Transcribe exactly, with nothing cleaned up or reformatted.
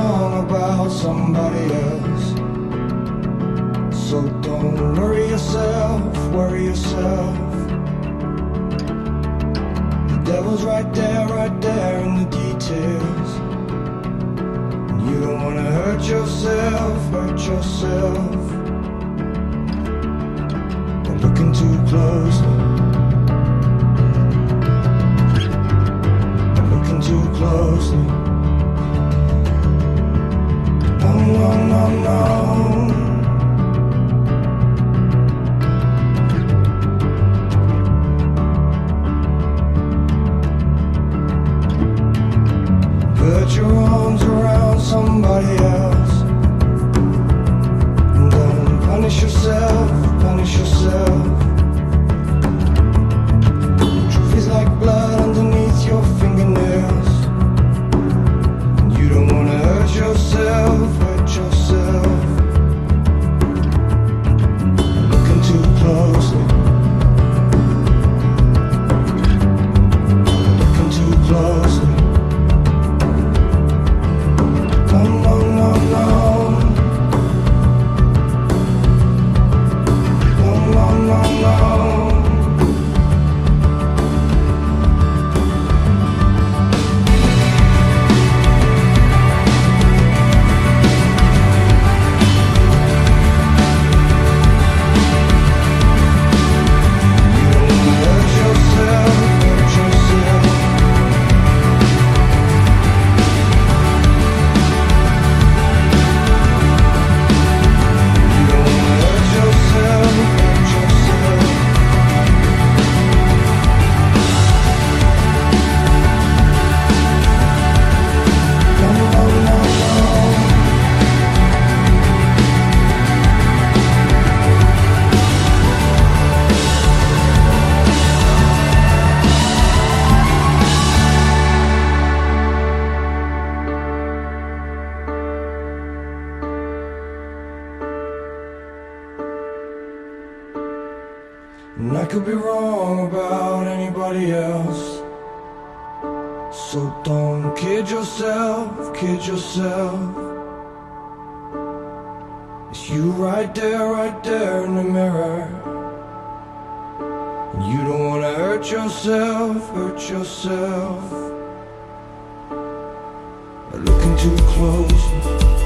wrong about somebody else. So don't worry yourself, worry yourself. The devil's right there, right there in the details. And you don't wanna hurt yourself, hurt yourself by looking too closely, by looking too closely. No, no, no, no. Put your arms around somebody else and don't punish yourself, punish yourself. Truth is like blood underneath your fingernails, and you don't wanna hurt yourself, hurt yourself. Looking too closely, looking too closely. No, no, no, no. No, no, no, no. You don't wanna hurt yourself, hurt yourself. You don't wanna hurt yourself, hurt yourself. No, no, no, no. And I could be wrong about anybody else, so don't kid yourself, kid yourself. It's you right there, right there in the mirror, and you don't wanna hurt yourself, hurt yourself by looking too close.